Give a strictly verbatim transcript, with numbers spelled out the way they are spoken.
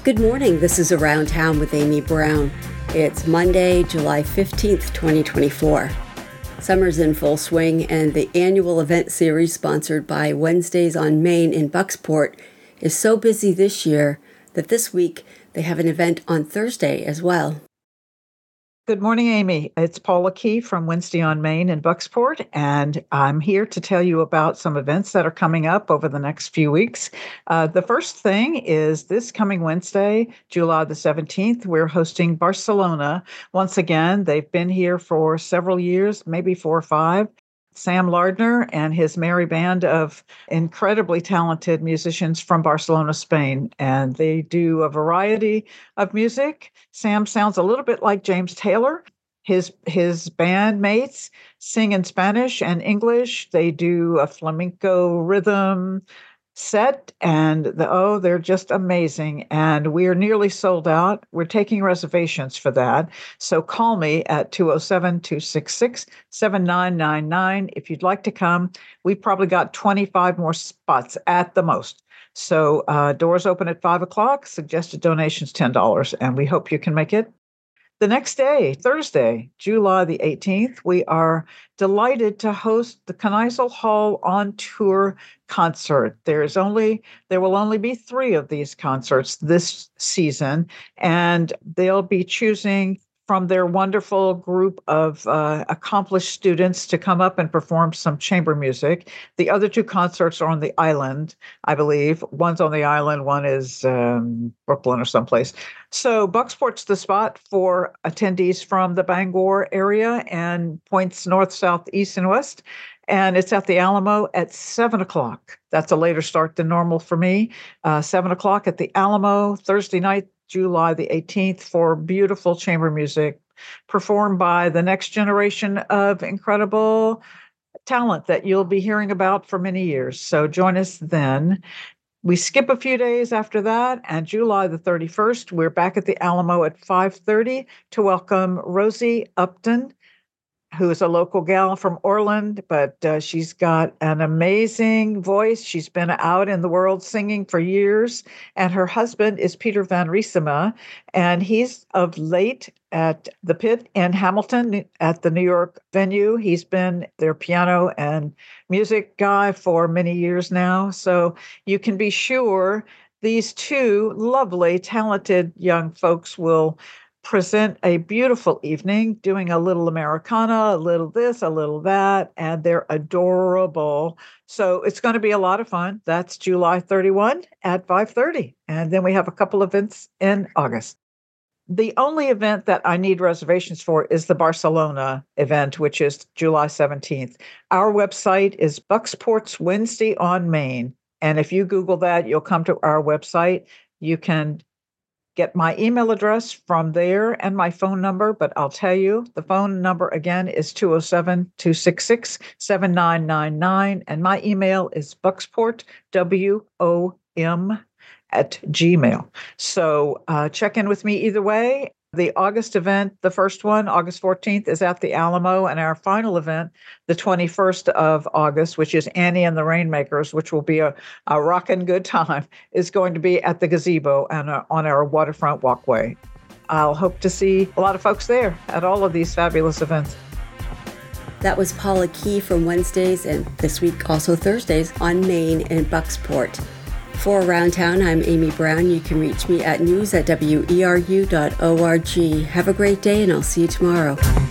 Good morning. This is Around Town with Amy Brown. It's Monday, July fifteenth, twenty twenty-four. Summer's in full swing, and the annual event series sponsored by Wednesdays on Main in Bucksport is so busy this year that this week they have an event on Thursday as well. Good morning, Amy. It's Paula Key from Wednesday on Main in Bucksport, and I'm here to tell you about some events that are coming up over the next few weeks. Uh, the first thing is this coming Wednesday, July the seventeenth, we're hosting Barcelona. Once again, they've been here for several years, maybe four or five. Sam Lardner and his merry band of incredibly talented musicians from Barcelona, Spain. And they do a variety of music. Sam sounds a little bit like James Taylor. His his bandmates sing in Spanish and English. They do a flamenco rhythm set, and the, oh, they're just amazing. And we're nearly sold out. We're taking reservations for that. So call me at two oh seven, two six six, seven nine nine nine if you'd like to come. We've probably got twenty-five more spots at the most. So uh, doors open at five o'clock, suggested donations ten dollars, and we hope you can make it. The next day, Thursday, July the eighteenth, we are delighted to host the Kneisel Hall on Tour concert. There is only there will only be three of these concerts this season, and they'll be choosing from their wonderful group of uh, accomplished students to come up and perform some chamber music. The other two concerts are on the island, I believe. One's on the island, one is um, Brooklyn or someplace. So Bucksport's the spot for attendees from the Bangor area and points north, south, east, and west. And it's at the Alamo at seven o'clock. That's a later start than normal for me. Uh, seven o'clock at the Alamo, Thursday night, July the eighteenth, for beautiful chamber music performed by the next generation of incredible talent that you'll be hearing about for many years. So join us then. We skip a few days after that, and July the thirty-first, we're back at the Alamo at five thirty to welcome Rosie Upton, who is a local gal from Orland, but uh, she's got an amazing voice. She's been out in the world singing for years, and her husband is Peter Van Riesema, and he's of late at the Pit in Hamilton at the New York venue. He's been their piano and music guy for many years now, so you can be sure these two lovely, talented young folks will present a beautiful evening, doing a little Americana, a little this, a little that, and they're adorable. So it's going to be a lot of fun. That's July thirty-first at five thirty. And then we have a couple events in August. The only event that I need reservations for is the Barcelona event, which is July seventeenth. Our website is Bucksport's Wednesday on Main. And if you Google that, you'll come to our website. You can get my email address from there and my phone number, but I'll tell you, the phone number again is two oh seven, two six six, seven nine nine nine, and my email is bucksport, W O M, at Gmail. So uh, check in with me either way. The August event, the first one, August fourteenth, is at the Alamo, and our final event, the twenty-first of August, which is Annie and the Rainmakers, which will be a, a rockin' good time, is going to be at the gazebo and uh, on our waterfront walkway. I'll hope to see a lot of folks there at all of these fabulous events. That was Paula Key from Wednesdays, and this week also Thursdays on Main in Bucksport. For Around Town, I'm Amy Brown. You can reach me at news at weru dot org. Have a great day, and I'll see you tomorrow.